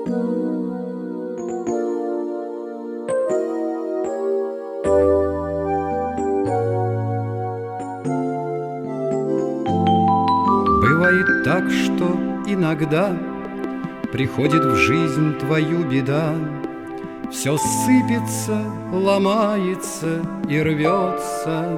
Бывает так, что иногда приходит в жизнь твою беда, все сыпется, ломается и рвется.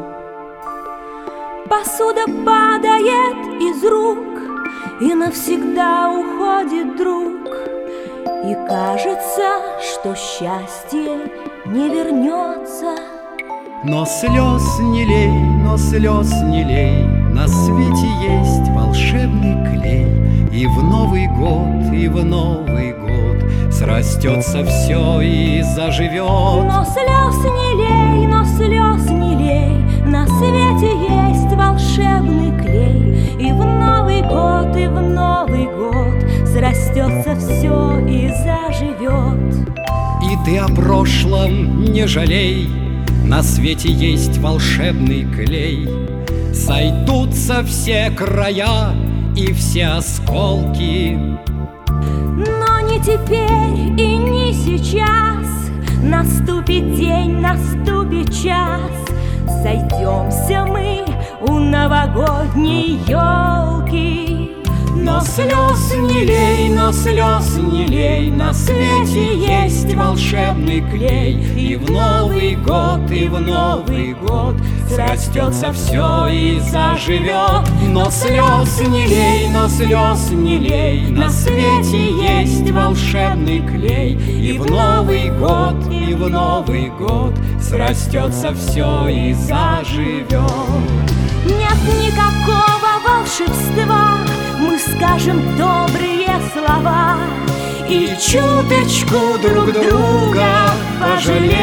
Посуда падает из рук, и навсегда уходит друг, и кажется, что счастье не вернется. Но слез не лей, но слез не лей, на свете есть волшебный клей, и в Новый год, и в Новый год срастется все и заживет. Но слез не лей, но слез не лей, на свете есть волшебный клей, и в Новый год, и в Новый год срастется все и заживет. И ты о прошлом не жалей, на свете есть волшебный клей. Сойдутся все края и все осколки. Но не теперь и не сейчас, наступит день, наступит час, сойдемся мы у новогодней елки. Но слез не лей, но слез не лей, на свете есть волшебный клей, и в Новый год, и в Новый год срастется все и заживет. Но слез не лей, но слез не лей, на свете есть волшебный клей, и в Новый год, и в Новый год срастется все и заживет. Нет никакого волшебства, мы скажем добрые слова и чуточку друг друга пожалеем.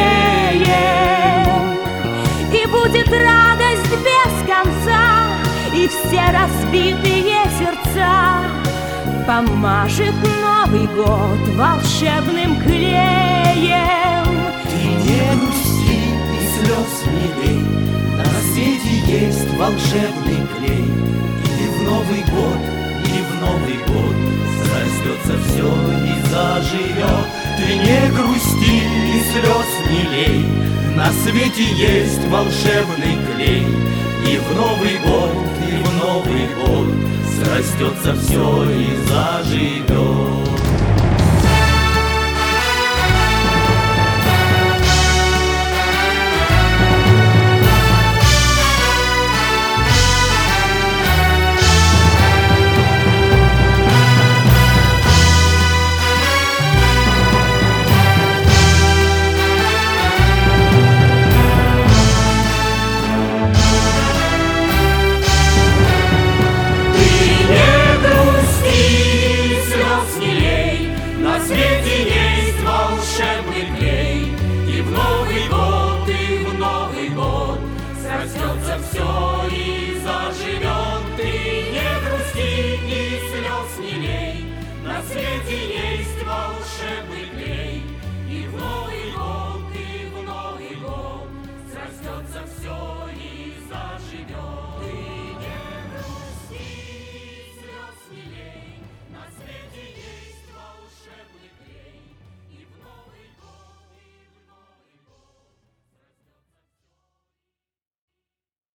И будет радость без конца, и все разбитые сердца помажет Новый год волшебным клеем. Ты не грусти и слез не лей, на свете есть волшебный клей, и в Новый год, и в Новый год срастется все и заживет. Ты не грусти и слез не лей, на свете есть волшебный клей, и в Новый год, и в Новый год срастется все и заживет.